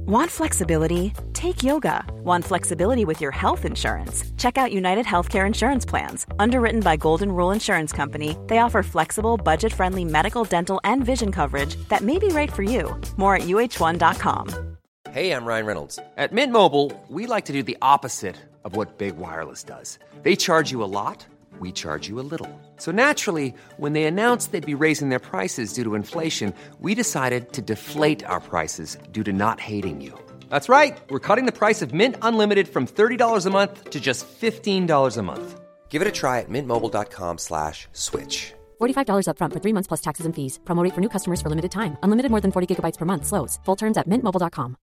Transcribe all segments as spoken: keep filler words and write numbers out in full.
Want flexibility? Take yoga. Want flexibility with your health insurance? Check out United Healthcare Insurance Plans. Underwritten by Golden Rule Insurance Company, they offer flexible, budget-friendly medical, dental, and vision coverage that may be right for you. More at U H one dot com. Hey, I'm Ryan Reynolds. At Mint Mobile, we like to do the opposite of what Big Wireless does. They charge you a lot, we charge you a little. So naturally, when they announced they'd be raising their prices due to inflation, we decided to deflate our prices due to not hating you. That's right. We're cutting the price of Mint Unlimited from thirty dollars a month to just fifteen dollars a month. Give it a try at mintmobile.com slash switch. forty-five dollars up front for three months plus taxes and fees. Promo rate for new customers for limited time. Unlimited more than forty gigabytes per month. Slows full terms at mint mobile dot com.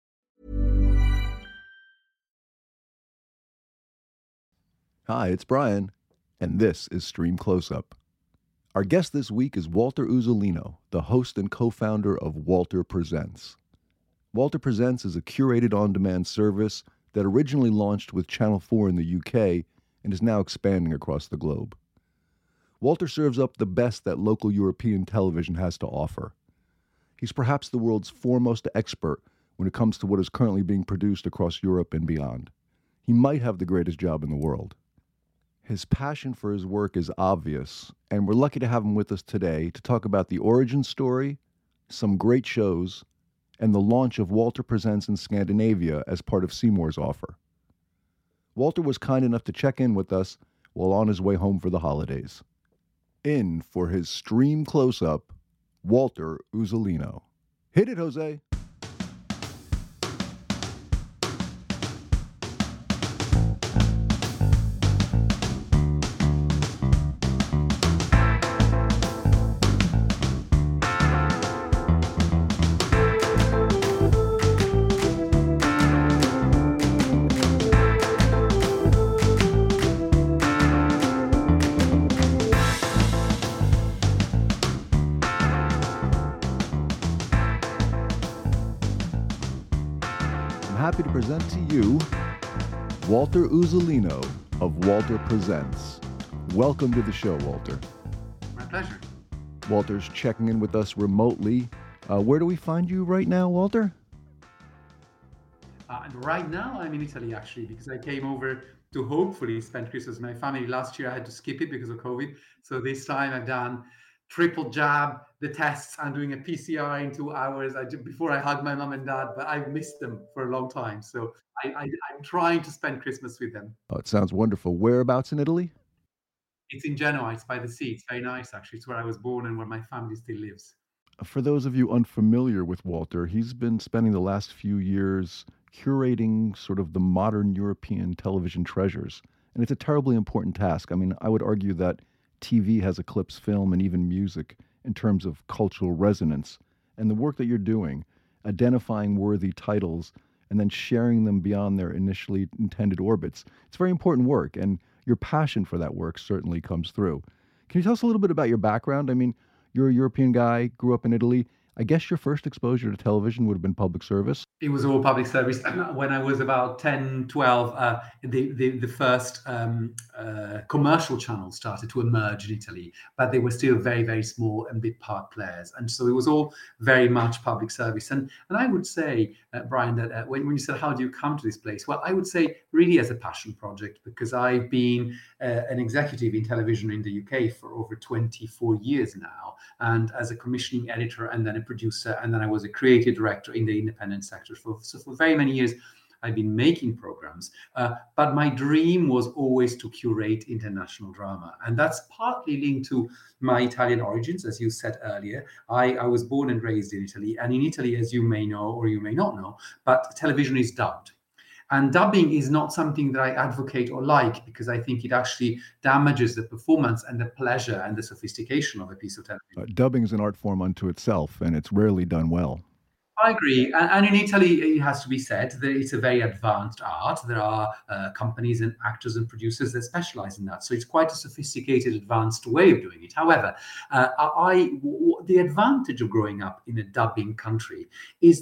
Hi, it's Brian, and this is Stream Close-Up. Our guest this week is Walter Uzzolino, the host and co-founder of Walter Presents. Walter Presents is a curated on-demand service that originally launched with Channel four in the U K and is now expanding across the globe. Walter serves up the best that local European television has to offer. He's perhaps the world's foremost expert when it comes to what is currently being produced across Europe and beyond. He might have the greatest job in the world. His passion for his work is obvious, and we're lucky to have him with us today to talk about the origin story, some great shows, and the launch of Walter Presents in Scandinavia as part of Seymour's offer. Walter was kind enough to check in with us while on his way home for the holidays. In for his Stream Close-Up, Walter Uzzolino. Hit it, Jose. Happy to present to you Walter Uzzolino of Walter Presents. Welcome to the show, Walter. My pleasure. Walter's checking in with us remotely. Uh, where do we find you right now, Walter? Uh, right now, I'm in Italy, actually, because I came over to hopefully spend Christmas with my family. Last year, I had to skip it because of COVID. So this time, I've done triple jab, the tests. I'm doing a P C R in two hours I did before I hug my mom and dad, but I've missed them for a long time. So I, I, I'm trying to spend Christmas with them. Oh, it sounds wonderful. Whereabouts in Italy? It's in Genoa. It's by the sea. It's very nice, actually. It's where I was born and where my family still lives. For those of you unfamiliar with Walter, he's been spending the last few years curating sort of the modern European television treasures. And it's a terribly important task. I mean, I would argue that T V has eclipsed film and even music in terms of cultural resonance. And the work that you're doing, identifying worthy titles and then sharing them beyond their initially intended orbits, it's very important work. And your passion for that work certainly comes through. Can you tell us a little bit about your background? I mean, you're a European guy, grew up in Italy. I guess your first exposure to television would have been public service. It was all public service. When I was about ten, twelve, uh, the, the, the first um, uh, commercial channels started to emerge in Italy, but they were still very, very small and bit part players. And so it was all very much public service. And and I would say, uh, Brian, that uh, when, when you said, how do you come to this place? Well, I would say really as a passion project, because I've been uh, an executive in television in the U K for over twenty-four years now, and as a commissioning editor and then a producer, and then I was a creative director in the independent sector. For, so for very many years, I've been making programs, uh, but my dream was always to curate international drama. And that's partly linked to my Italian origins, as you said earlier. I, I was born and raised in Italy. And in Italy, as you may know, or you may not know, but television is dubbed. And dubbing is not something that I advocate or like, because I think it actually damages the performance and the pleasure and the sophistication of a piece of television. Uh, dubbing is an art form unto itself, and it's rarely done well. I agree. And, and in Italy, it has to be said that it's a very advanced art. There are uh, companies and actors and producers that specialize in that. So it's quite a sophisticated, advanced way of doing it. However, uh, I, w- the advantage of growing up in a dubbing country is that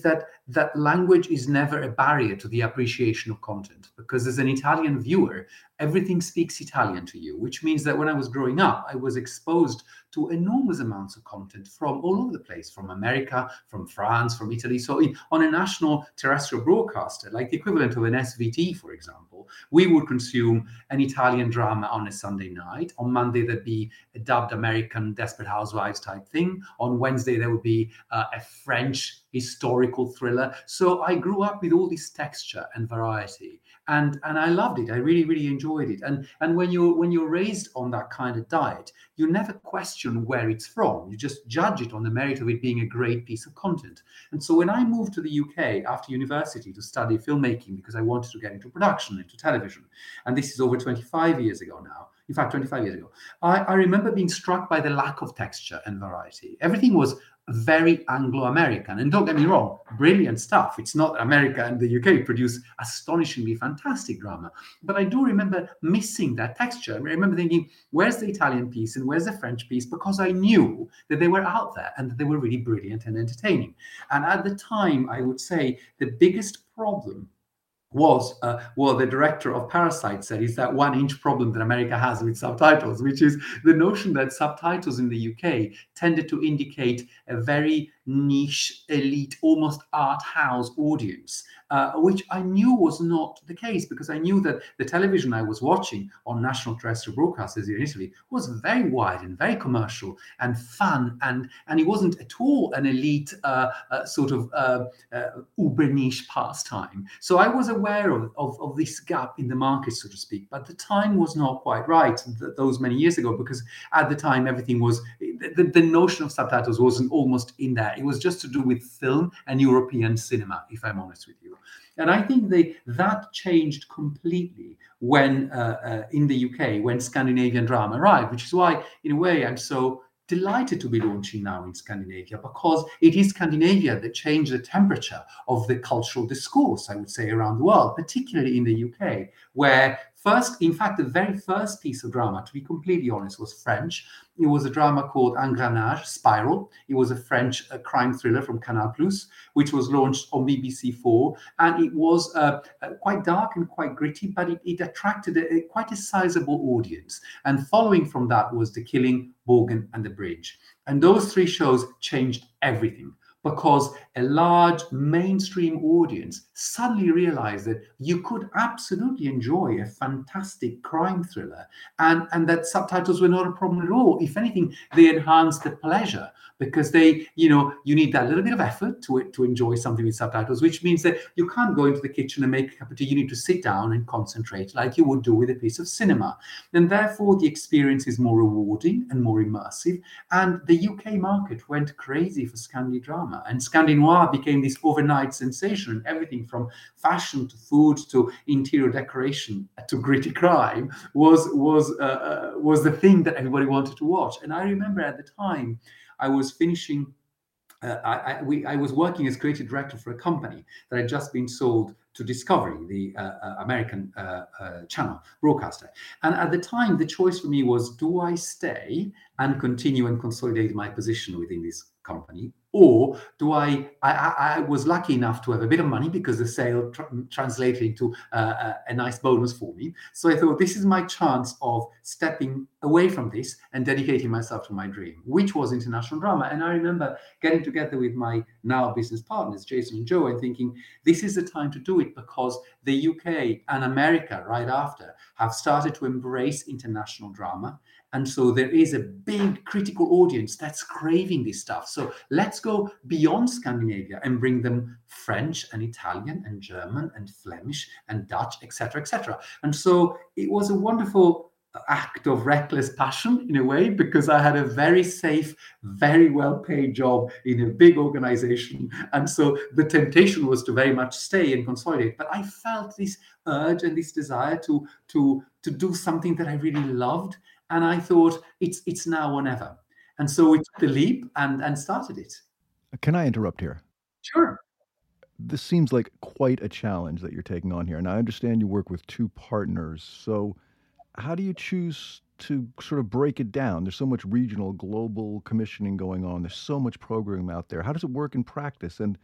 that language is never a barrier to the appreciation of content, because as an Italian viewer, everything speaks Italian to you, which means that when I was growing up, I was exposed to enormous amounts of content from all over the place, from America, from France, from Italy. So on a national terrestrial broadcaster, like the equivalent of an S V T, for example, we would consume an Italian drama on a Sunday night. On Monday, there'd be a dubbed American Desperate Housewives type thing. On Wednesday, there would be uh, a French historical thriller. So I grew up with all this texture and variety, and and I loved it. I really, really enjoyed it. And and when you're when you're raised on that kind of diet, you never question where it's from. You just judge it on the merit of it being a great piece of content. And so when I moved to the U K after university to study filmmaking, because I wanted to get into production, into television, and this is over twenty-five years ago now, in fact, twenty-five years ago, I, I remember being struck by the lack of texture and variety. Everything was very Anglo-American. And don't get me wrong, brilliant stuff. It's not America and the U K produce astonishingly fantastic drama. But I do remember missing that texture. I remember thinking, where's the Italian piece and where's the French piece? Because I knew that they were out there and that they were really brilliant and entertaining. And at the time, I would say the biggest problem was, uh, well, the director of Parasite said, is that one inch problem that America has with subtitles, which is the notion that subtitles in the U K tended to indicate a very niche, elite, almost art house audience, uh, which I knew was not the case, because I knew that the television I was watching on national terrestrial broadcasters in Italy was very wide and very commercial and fun, and, and it wasn't at all an elite uh, uh, sort of uh, uh, uber niche pastime. So I was aware of, of, of this gap in the market, so to speak, but the time was not quite right th- those many years ago, because at the time everything was, the, the notion of subtitles wasn't almost in there. It was just to do with film and European cinema, if I'm honest with you. And I think they, that changed completely when, uh, uh, in the U K, when Scandinavian drama arrived, which is why, in a way, I'm so delighted to be launching now in Scandinavia, because it is Scandinavia that changed the temperature of the cultural discourse, I would say, around the world, particularly in the U K, where first, in fact, the very first piece of drama, to be completely honest, was French. It was a drama called Engrenage, Spiral. It was a French uh, crime thriller from Canal Plus, which was launched on B B C Four. And it was uh, uh, quite dark and quite gritty, but it, it attracted a, a, quite a sizable audience. And following from that was The Killing, Borgen, and The Bridge. And those three shows changed everything, because a large mainstream audience suddenly realized that you could absolutely enjoy a fantastic crime thriller, and, and that subtitles were not a problem at all. If anything, they enhanced the pleasure, because they, you know, you need that little bit of effort to, to enjoy something with subtitles, which means that you can't go into the kitchen and make a cup of tea. You need to sit down and concentrate like you would do with a piece of cinema. And therefore, the experience is more rewarding and more immersive. And the U K market went crazy for Scandi drama. And Scandinois became this overnight sensation. Everything from fashion to food to interior decoration to gritty crime was was uh, uh, was the thing that everybody wanted to watch. And I remember at the time I was finishing. Uh, I, I, we, I was working as creative director for a company that had just been sold to Discovery, the uh, uh, American uh, uh, channel broadcaster. And at the time, the choice for me was, do I stay and continue and consolidate my position within this company, or do I, I, I was lucky enough to have a bit of money because the sale tr- translated into uh, a, a nice bonus for me. So I thought, this is my chance of stepping away from this and dedicating myself to my dream, which was international drama. And I remember getting together with my now business partners, Jason and Joe, and thinking, this is the time to do it, because the U K and America right after have started to embrace international drama. And so there is a big critical audience that's craving this stuff. So let's go beyond Scandinavia and bring them French and Italian and German and Flemish and Dutch, et cetera, et cetera. And so it was a wonderful act of reckless passion in a way, because I had a very safe, very well-paid job in a big organization. And so the temptation was to very much stay and consolidate. But I felt this urge and this desire to, to, to do something that I really loved. And I thought, it's it's now or never. And so we took the leap and, and started it. Can I interrupt here? Sure. This seems like quite a challenge that you're taking on here. And I understand you work with two partners. So how do you choose to sort of break it down? There's so much regional, global commissioning going on. There's so much programming out there. How does it work in practice? And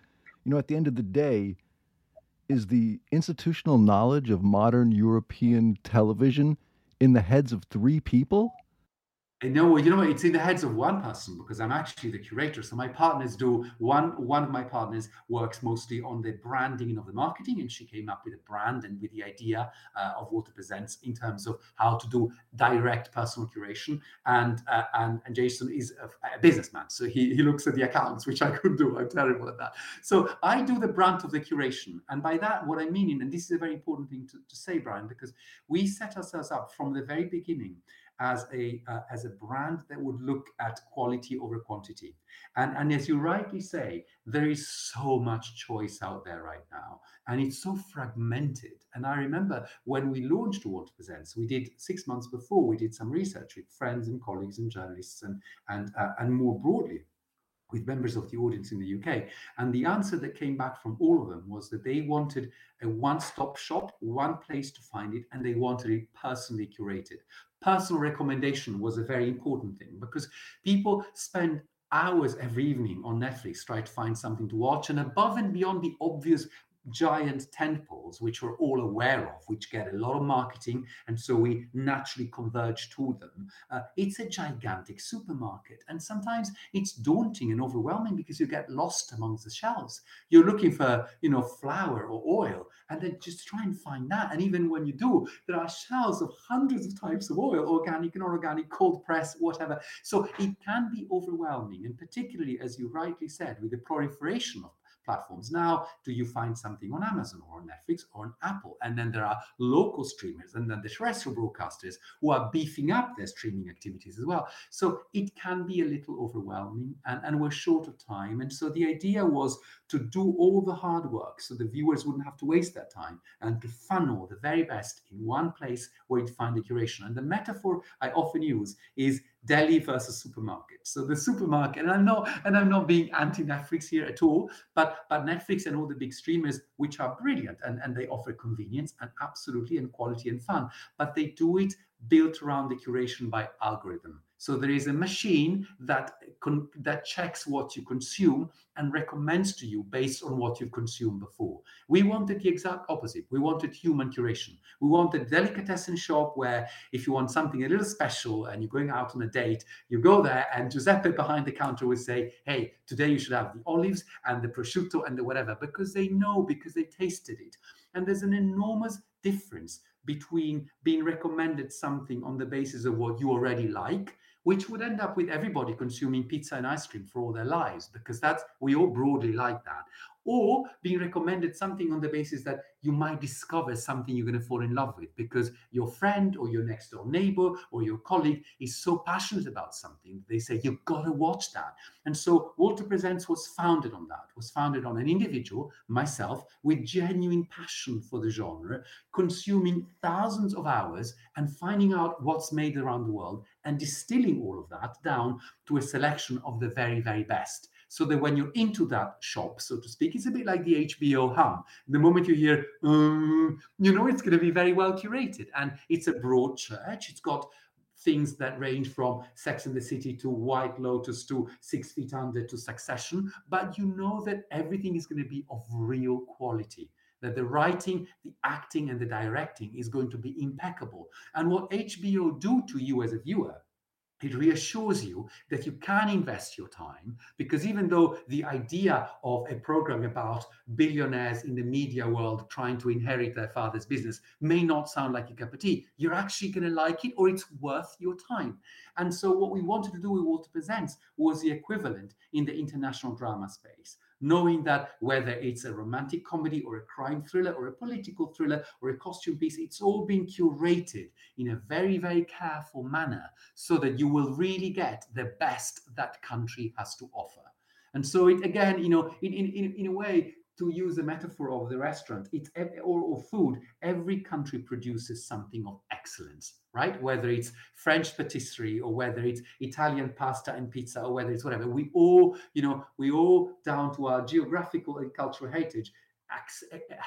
You know, at the end of the day, is the institutional knowledge of modern European television in the heads of three people? I know, you know, it's in the heads of one person because I'm actually the curator. So my partners do one. One of my partners works mostly on the branding and of the marketing, and she came up with a brand and with the idea uh, of Walter Presents in terms of how to do direct personal curation. And uh, and and Jason is a, a businessman, so he he looks at the accounts, which I couldn't do. I'm terrible at that. So I do the brunt of the curation, and by that, what I mean, and this is a very important thing to, to say, Brian, because we set ourselves up from the very beginning as a uh, as a brand that would look at quality over quantity. And, and as you rightly say, there is so much choice out there right now, and it's so fragmented. And I remember when we launched Walter Presents, we did six months before, we did some research with friends and colleagues and journalists and and uh, and more broadly with members of the audience in the U K. And the answer that came back from all of them was that they wanted a one-stop shop, one place to find it, and they wanted it personally curated. Personal recommendation was a very important thing because people spend hours every evening on Netflix trying to find something to watch, and above and beyond the obvious giant tentpoles, which we're all aware of, which get a lot of marketing, and so we naturally converge to them. Uh, it's a gigantic supermarket, and sometimes it's daunting and overwhelming because you get lost amongst the shelves. You're looking for, you know, flour or oil, and then just try and find that. And even when you do, there are shelves of hundreds of types of oil, organic and inorganic, cold press, whatever. So it can be overwhelming, and particularly, as you rightly said, with the proliferation of platforms. Now, do you find something on Amazon or on Netflix or on Apple? And then there are local streamers and then the terrestrial broadcasters who are beefing up their streaming activities as well. So it can be a little overwhelming, and, and we're short of time. And so the idea was to do all the hard work so the viewers wouldn't have to waste their time, and to funnel the very best in one place where you'd find the curation. And the metaphor I often use is deli versus supermarket. So the supermarket, and I'm not, and I'm not being anti-Netflix here at all, but but Netflix and all the big streamers, which are brilliant, and, and they offer convenience and absolutely and quality and fun, but they do it built around the curation by algorithm. So there is a machine that con- that checks what you consume and recommends to you based on what you've consumed before. We wanted the exact opposite. We wanted human curation. We wanted a delicatessen shop where if you want something a little special and you're going out on a date, you go there and Giuseppe behind the counter will say, hey, today you should have the olives and the prosciutto and the whatever, because they know, because they tasted it. And there's an enormous difference between being recommended something on the basis of what you already like, which would end up with everybody consuming pizza and ice cream for all their lives, because that's, we all broadly like that, or being recommended something on the basis that you might discover something you're going to fall in love with because your friend or your next door neighbor or your colleague is so passionate about something. They say, you've got to watch that. And so Walter Presents was founded on that, was founded on an individual, myself, with genuine passion for the genre, consuming thousands of hours and finding out what's made around the world and distilling all of that down to a selection of the very, very best. So that when you're into that shop, so to speak, it's a bit like the H B O hum. The moment you hear, um, you know, it's going to be very well curated. And it's a broad church. It's got things that range from Sex and the City to White Lotus to Six Feet Under to Succession. But you know that everything is going to be of real quality, that the writing, the acting, and the directing is going to be impeccable. And what H B O do to you as a viewer, it reassures you that you can invest your time, because even though the idea of a program about billionaires in the media world trying to inherit their father's business may not sound like a cup of tea, you're actually going to like it, or it's worth your time. And so what we wanted to do with Walter Presents was the equivalent in the international drama space, knowing that whether it's a romantic comedy or a crime thriller or a political thriller or a costume piece, it's all been curated in a very, very careful manner so that you will really get the best that country has to offer. And so it, again, you know, in, in, in a way, to use the metaphor of the restaurant, it's or, or food, every country produces something of excellence, right? Whether it's French patisserie or whether it's Italian pasta and pizza or whether it's whatever, we all, you know, we all, down to our geographical and cultural heritage,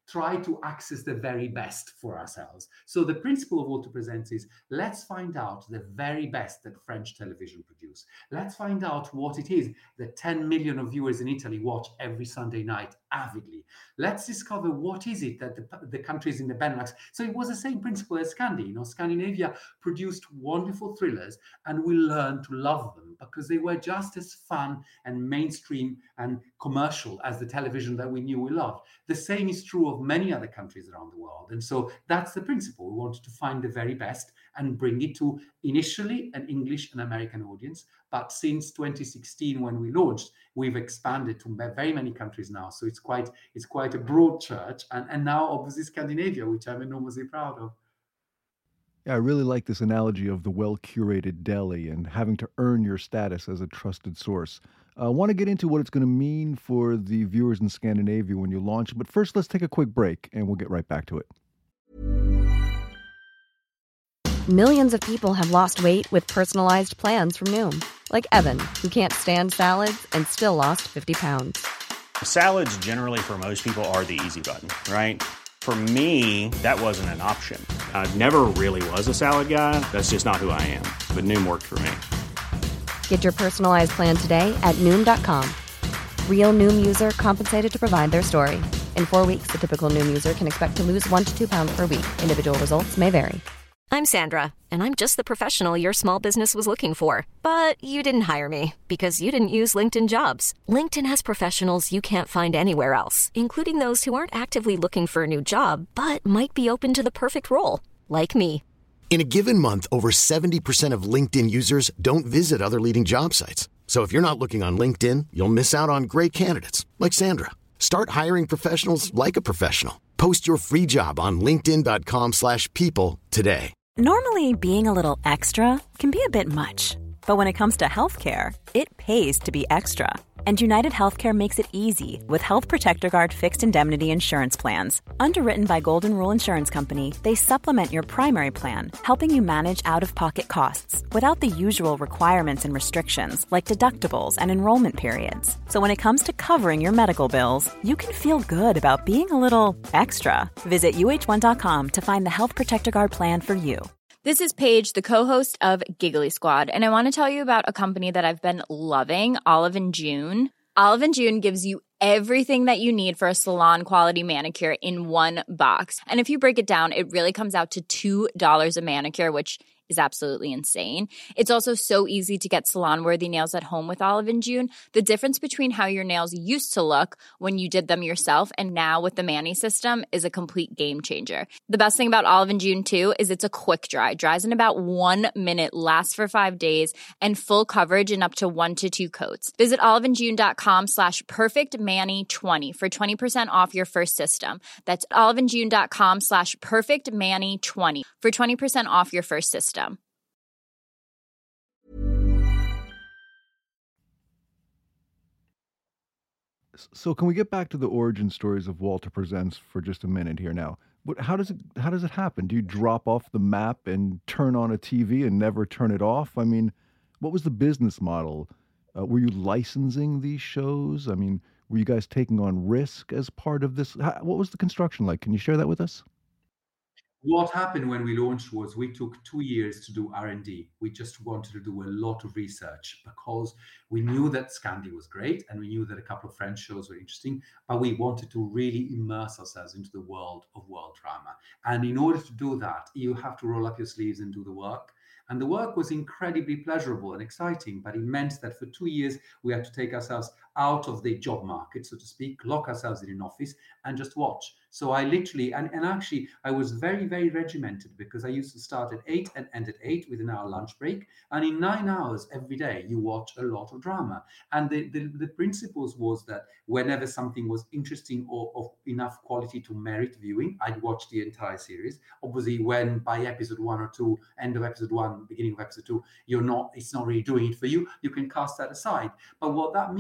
try to access the very best for ourselves. So the principle of Walter Presents is, let's find out the very best that French television produce. Let's find out what it is that ten million of viewers in Italy watch every Sunday night avidly. Let's discover what is it that the, the countries in the Benelux. So it was the same principle as Scandi. You know, Scandinavia produced wonderful thrillers, and we learned to love them because they were just as fun and mainstream and commercial as the television that we knew we loved. The same is true of many other countries around the world. And so that's the principle. We wanted to find the very best and bring it to initially an English and American audience. But since twenty sixteen, when we launched, we've expanded to very many countries now. So it's quite it's quite a broad church. And, and now, obviously, Scandinavia, which I'm enormously proud of. Yeah, I really like this analogy of the well-curated deli and having to earn your status as a trusted source. I want to get into what it's going to mean for the viewers in Scandinavia when you launch, but first let's take a quick break and we'll get right back to it. Millions of people have lost weight with personalized plans from Noom. Like Evan, who can't stand salads and still lost fifty pounds. Salads generally for most people are the easy button, right? For me, that wasn't an option. I never really was a salad guy. That's just not who I am. But Noom worked for me. Get your personalized plan today at Noom dot com. Real Noom user compensated to provide their story. In four weeks, the typical Noom user can expect to lose one to two pounds per week. Individual results may vary. I'm Sandra, and I'm just the professional your small business was looking for. But you didn't hire me because you didn't use LinkedIn Jobs. LinkedIn has professionals you can't find anywhere else, including those who aren't actively looking for a new job, but might be open to the perfect role, like me. In a given month, over seventy percent of LinkedIn users don't visit other leading job sites. So if you're not looking on LinkedIn, you'll miss out on great candidates like Sandra. Start hiring professionals like a professional. Post your free job on linkedin dot com slash people today. Normally, being a little extra can be a bit much, but when it comes to healthcare, it pays to be extra. And United Healthcare makes it easy with Health Protector Guard fixed indemnity insurance plans. Underwritten by Golden Rule Insurance Company, they supplement your primary plan, helping you manage out-of-pocket costs without the usual requirements and restrictions like deductibles and enrollment periods. So when it comes to covering your medical bills, you can feel good about being a little extra. Visit U H one dot com to find the Health Protector Guard plan for you. This is Paige, the co-host of Giggly Squad, and I want to tell you about a company that I've been loving, Olive and June. Olive and June gives you everything that you need for a salon-quality manicure in one box. And if you break it down, it really comes out to two dollars a manicure, which is absolutely insane. It's also so easy to get salon-worthy nails at home with Olive and June. The difference between how your nails used to look when you did them yourself and now with the Mani system is a complete game changer. The best thing about Olive and June, too, is it's a quick dry. Dries in about one minute, lasts for five days, and full coverage in up to one to two coats. Visit oliveandjune.com slash perfectmani20 for twenty percent off your first system. That's oliveandjune.com slash perfectmani20 for twenty percent off your first system. So can we get back to the origin stories of Walter Presents for just a minute here now? What, how does it how does it happen? Do you drop off the map and turn on a T V and never turn it off? I mean, what was the business model? Uh, were you licensing these shows? I mean, were you guys taking on risk as part of this? How, what was the construction like? Can you share that with us? What happened when we launched was we took two years to do R and D. We just wanted to do a lot of research because we knew that Scandi was great and we knew that a couple of French shows were interesting, but we wanted to really immerse ourselves into the world of world drama. And in order to do that, you have to roll up your sleeves and do the work. And the work was incredibly pleasurable and exciting, but it meant that for two years, we had to take ourselves out of the job market, so to speak, lock ourselves in an office and just watch. So I literally, and, and actually, I was very, very regimented because I used to start at eight and end at eight with an hour lunch break. And in nine hours every day, you watch a lot of drama. And the, the, the principles was that whenever something was interesting or of enough quality to merit viewing, I'd watch the entire series. Obviously, when by episode one or two, end of episode one, beginning of episode two, you're not, it's not really doing it for you, you can cast that aside. But what that means, we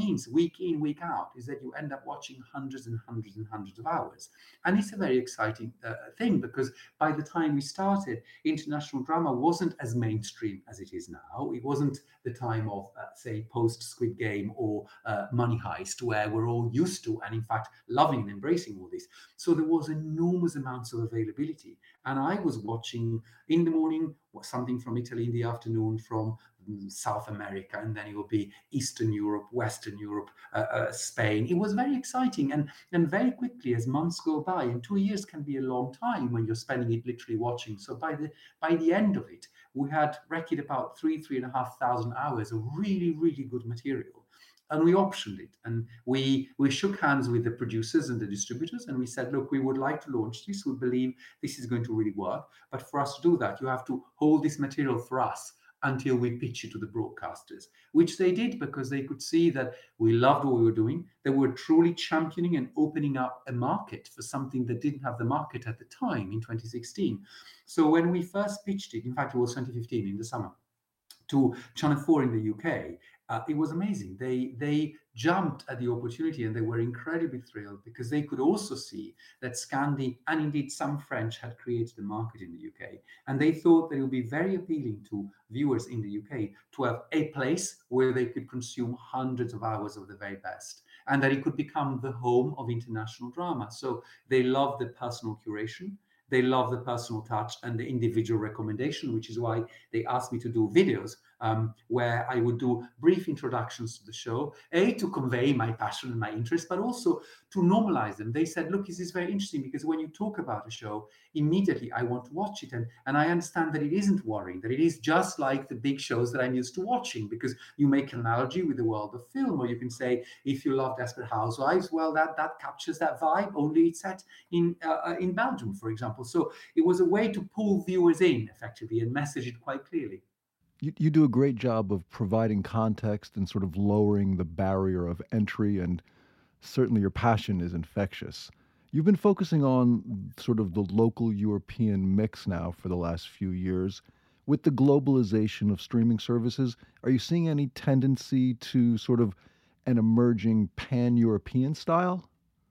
week in, week out, is that you end up watching hundreds and hundreds and hundreds of hours. And it's a very exciting uh, thing, because by the time we started, international drama wasn't as mainstream as it is now. It wasn't the time of, uh, say, post Squid Game or uh, Money Heist, where we're all used to and, in fact, loving and embracing all this. So there was enormous amounts of availability. And I was watching in the morning something from Italy, in the afternoon from South America, and then it will be Eastern Europe, Western Europe, uh, uh, Spain. It was very exciting, and and very quickly, as months go by, and two years can be a long time when you're spending it literally watching. So by the by the end of it, we had reckoned about three, three and a half thousand hours of really, really good material. And we optioned it, and we we shook hands with the producers and the distributors, and we said, look, we would like to launch this. We believe this is going to really work. But for us to do that, you have to hold this material for us until we pitch it to the broadcasters, which they did, because they could see that we loved what we were doing. They were truly championing and opening up a market for something that didn't have the market at the time in twenty sixteen. So when we first pitched it, in fact, it was twenty fifteen in the summer, to Channel four in the U K, uh, it was amazing. They they jumped at the opportunity, and they were incredibly thrilled, because they could also see that Scandi and indeed some French had created a market in the U K. And they thought that it would be very appealing to viewers in the U K to have a place where they could consume hundreds of hours of the very best, and that it could become the home of international drama. So they love the personal curation. They love the personal touch and the individual recommendation, which is why they asked me to do videos um, where I would do brief introductions to the show, A, to convey my passion and my interest, but also to normalize them. They said, look, this is very interesting, because when you talk about a show, immediately I want to watch it. And, and I understand that it isn't worrying, that it is just like the big shows that I'm used to watching, because you make an analogy with the world of film, or you can say, if you love Desperate Housewives, well, that, that captures that vibe, only it's set in, uh, in Belgium, for example. So it was a way to pull viewers in effectively and message it quite clearly. You, you do a great job of providing context and sort of lowering the barrier of entry, and certainly your passion is infectious. You've been focusing on sort of the local European mix now for the last few years. With the globalization of streaming services, are you seeing any tendency to sort of an emerging pan-European style?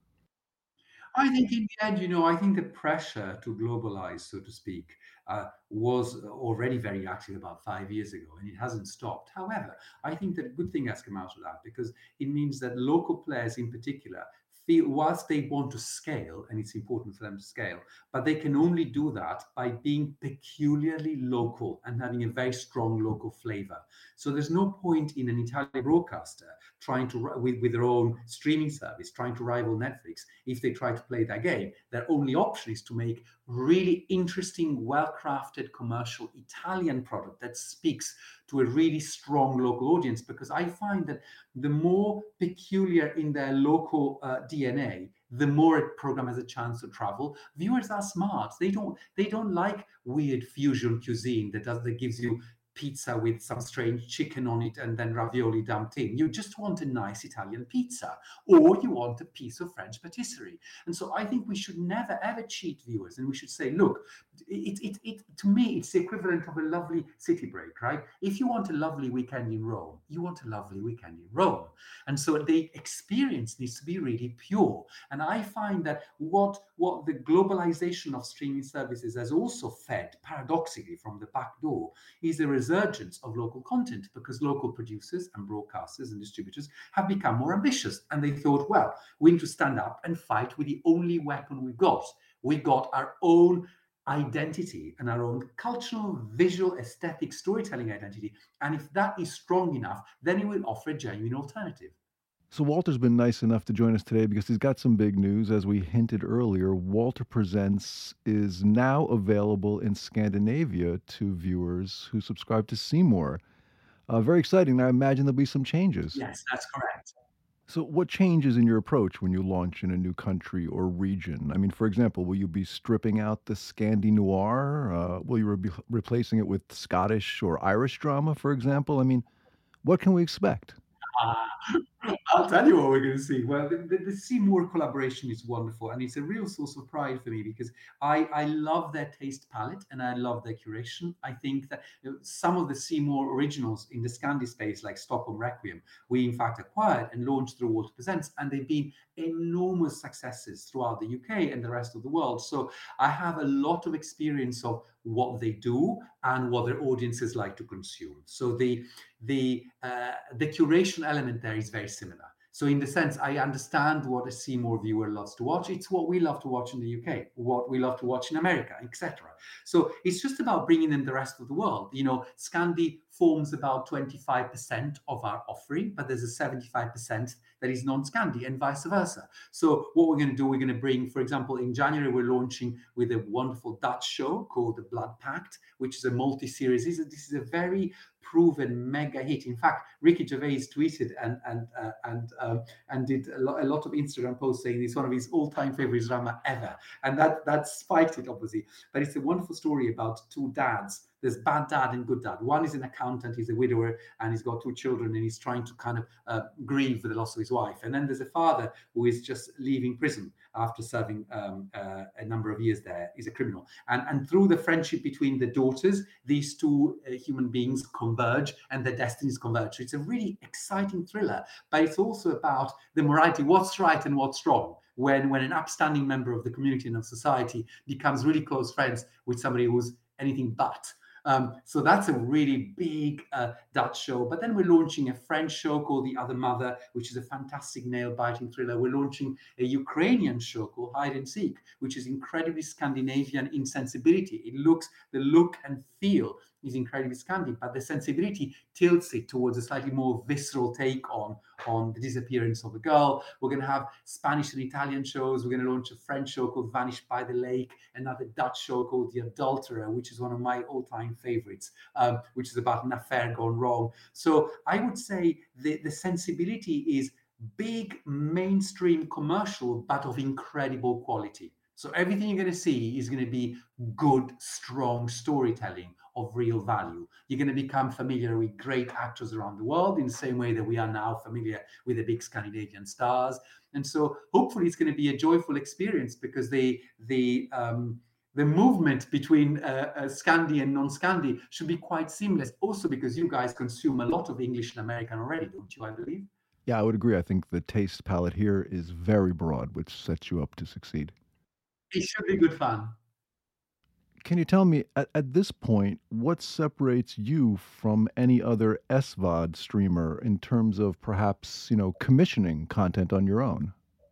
I think in the end, you know, I think the pressure to globalize, so to speak, uh, was already very active about five years ago, and it hasn't stopped. However, I think that a good thing has come out of that, because it means that local players in particular feel, whilst they want to scale, and it's important for them to scale, but they can only do that by being peculiarly local and having a very strong local flavor. So there's no point in an Italian broadcaster trying to, with, with their own streaming service, trying to rival Netflix. If they try to play that game, their only option is to make really interesting, well-crafted commercial Italian product that speaks to a really strong local audience, because I find that the more peculiar in their local uh, D N A, the more a program has a chance to travel. Viewers are smart. They don't they don't like weird fusion cuisine that does that gives you pizza with some strange chicken on it and then ravioli dumped in. You just want a nice Italian pizza, or you want a piece of French patisserie. And so I think we should never ever cheat viewers, and we should say, look, it, it, it, to me, it's the equivalent of a lovely city break, right? If you want a lovely weekend in Rome, you want a lovely weekend in Rome. And so the experience needs to be really pure. And I find that what, what the globalization of streaming services has also fed, paradoxically, from the back door, is a resurgence of local content, because local producers and broadcasters and distributors have become more ambitious, and they thought, well, we need to stand up and fight with the only weapon we've got. We got our own identity and our own cultural, visual, aesthetic storytelling identity, and if that is strong enough, then it will offer a genuine alternative. So Walter's been nice enough to join us today because he's got some big news. As we hinted earlier, Walter Presents is now available in Scandinavia to viewers who subscribe to C More. Uh, very exciting. I imagine there'll be some changes. Yes, that's correct. So what changes in your approach when you launch in a new country or region? I mean, for example, will you be stripping out the Scandi noir? Uh, will you be replacing it with Scottish or Irish drama, for example? I mean, what can we expect? Uh, I'll tell you what we're going to see. Well, the, the, the Seymour collaboration is wonderful, and it's a real source of pride for me because I, I love their taste palette and I love their curation. I think that you know, some of the Seymour originals in the Scandi space, like Stockholm Requiem, we in fact acquired and launched through Walter Presents, and they've been enormous successes throughout the U K and the rest of the world. So I have a lot of experience of what they do and what their audiences like to consume. So the the uh, the curation element there is very similar. So in the sense, I understand what a Seymour viewer loves to watch. It's what we love to watch in the U K, what we love to watch in America, et cetera. So it's just about bringing in the rest of the world. You know, Scandi forms about twenty-five percent of our offering, but there's a seventy-five percent that is non-Scandi and vice versa. So what we're going to do, we're going to bring, for example, in January, we're launching with a wonderful Dutch show called The Blood Pact, which is a multi-series. This is, this is a very proven mega hit. In fact, Ricky Gervais tweeted and and uh, and um, and did a, lo- a lot of Instagram posts saying it's one of his all-time favorite drama ever, and that that spiked it obviously. But it's a wonderful story about two dads. There's bad dad and good dad. One is an accountant, he's a widower, and he's got two children, and he's trying to kind of uh, grieve for the loss of his wife. And then there's a father who is just leaving prison after serving um, uh, a number of years there. He's a criminal. And, and through the friendship between the daughters, these two uh, human beings converge and their destinies converge. So it's a really exciting thriller, but it's also about the morality, what's right and what's wrong. When, when an upstanding member of the community and of society becomes really close friends with somebody who's anything but. Um, so that's a really big uh, Dutch show. But then we're launching a French show called The Other Mother, which is a fantastic nail-biting thriller. We're launching a Ukrainian show called Hide and Seek, which is incredibly Scandinavian in sensibility. It looks, the look and feel is incredibly Scandi, but the sensibility tilts it towards a slightly more visceral take on, on the disappearance of a girl. We're going to have Spanish and Italian shows. We're going to launch a French show called Vanished by the Lake, another Dutch show called The Adulterer, which is one of my all-time favorites, um, which is about an affair gone wrong. So I would say the, the sensibility is big, mainstream commercial, but of incredible quality. So everything you're going to see is going to be good, strong storytelling of real value. You're going to become familiar with great actors around the world in the same way that we are now familiar with the big Scandinavian stars. And so hopefully it's going to be a joyful experience because the the um, the movement between uh, uh, Scandi and non-Scandi should be quite seamless. Also because you guys consume a lot of English and American already, don't you, I believe? Yeah, I would agree. I think the taste palette here is very broad, which sets you up to succeed. It should be good fun. Can you tell me, at, at this point, what separates you from any other S V O D streamer in terms of perhaps, you know, commissioning content on your own?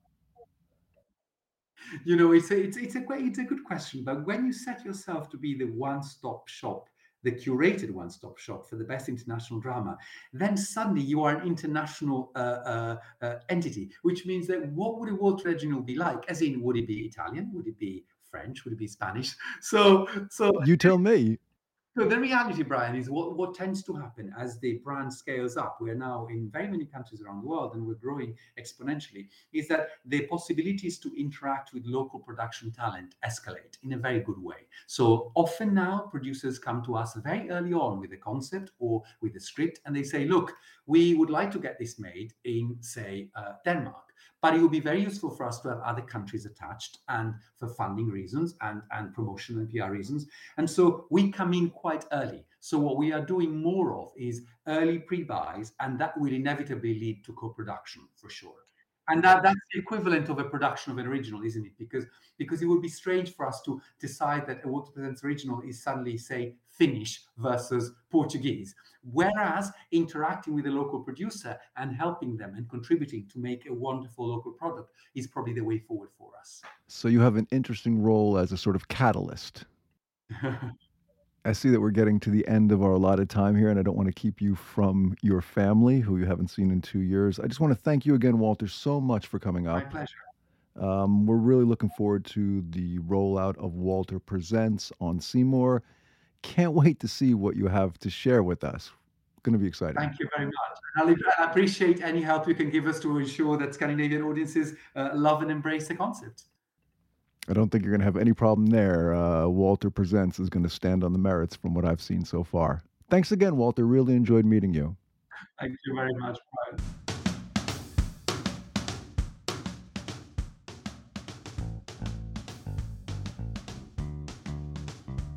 You know, it's a, it's, it's, a, it's a good question, but when you set yourself to be the one-stop shop, the curated one-stop shop for the best international drama, then suddenly you are an international uh, uh, uh, entity, which means that what would a Walter Reginald be like? As in, would it be Italian? Would it be French? Would it be Spanish? So, so you tell me. So the reality, Brian, is what, what tends to happen as the brand scales up. We're now in very many countries around the world and we're growing exponentially, is that the possibilities to interact with local production talent escalate in a very good way. So often now producers come to us very early on with a concept or with a script and they say, look, we would like to get this made in, say, uh, Denmark. But it would be very useful for us to have other countries attached and for funding reasons and, and promotion and P R reasons. And so we come in quite early. So what we are doing more of is early pre-buys, and that will inevitably lead to co-production for sure. And that, that's the equivalent of a production of an original, isn't it? Because, because it would be strange for us to decide that a Walter Presents original is suddenly, say, Finnish versus Portuguese. Whereas interacting with a local producer and helping them and contributing to make a wonderful local product is probably the way forward for us. So you have an interesting role as a sort of catalyst. I see that we're getting to the end of our allotted time here, and I don't want to keep you from your family, who you haven't seen in two years. I just want to thank you again, Walter, so much for coming up. My pleasure. Um, we're really looking forward to the rollout of Walter Presents on Seymour. Can't wait to see what you have to share with us. Going to be exciting. Thank you very much. I appreciate any help you can give us to ensure that Scandinavian audiences uh, love and embrace the concept. I don't think you're going to have any problem there. Uh, Walter Presents is going to stand on the merits from what I've seen so far. Thanks again, Walter. Really enjoyed meeting you. Thank you very much, Brian.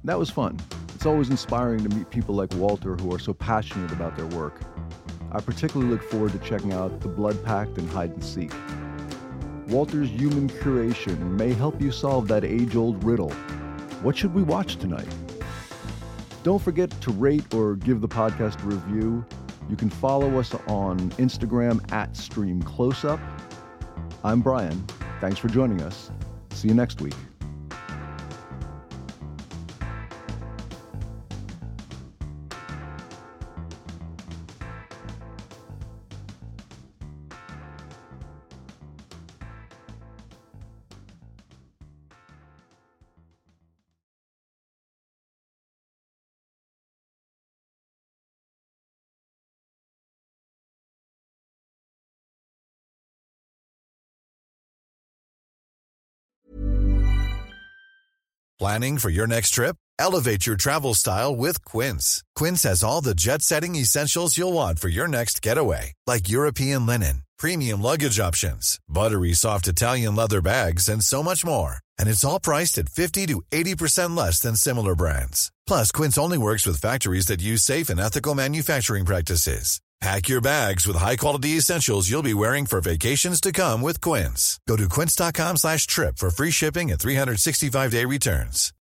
That was fun. It's always inspiring to meet people like Walter who are so passionate about their work. I particularly look forward to checking out The Blood Pact and Hide and Seek. Walter's human curation may help you solve that age-old riddle. What should we watch tonight? Don't forget to rate or give the podcast a review. You can follow us on Instagram at Stream Closeup. I'm Brian. Thanks for joining us. See you next week. Planning for your next trip? Elevate your travel style with Quince. Quince has all the jet-setting essentials you'll want for your next getaway, like European linen, premium luggage options, buttery soft Italian leather bags, and so much more. And it's all priced at fifty to eighty percent less than similar brands. Plus, Quince only works with factories that use safe and ethical manufacturing practices. Pack your bags with high-quality essentials you'll be wearing for vacations to come with Quince. Go to quince.com slash trip for free shipping and three sixty-five day returns.